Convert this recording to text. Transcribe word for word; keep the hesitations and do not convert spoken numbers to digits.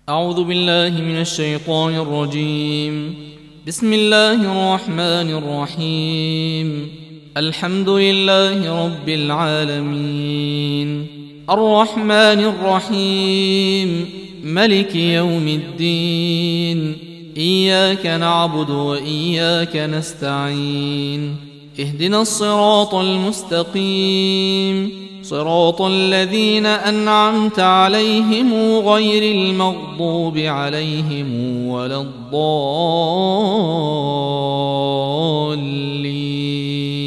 أعوذ بالله من الشيطان الرجيم. بسم الله الرحمن الرحيم. الحمد لله رب العالمين، الرحمن الرحيم، ملك يوم الدين. إياك نعبد وإياك نستعين. اهدنا الصراط المستقيم، صراط الذين أنعمت عليهم غير المغضوب عليهم ولا الضالين.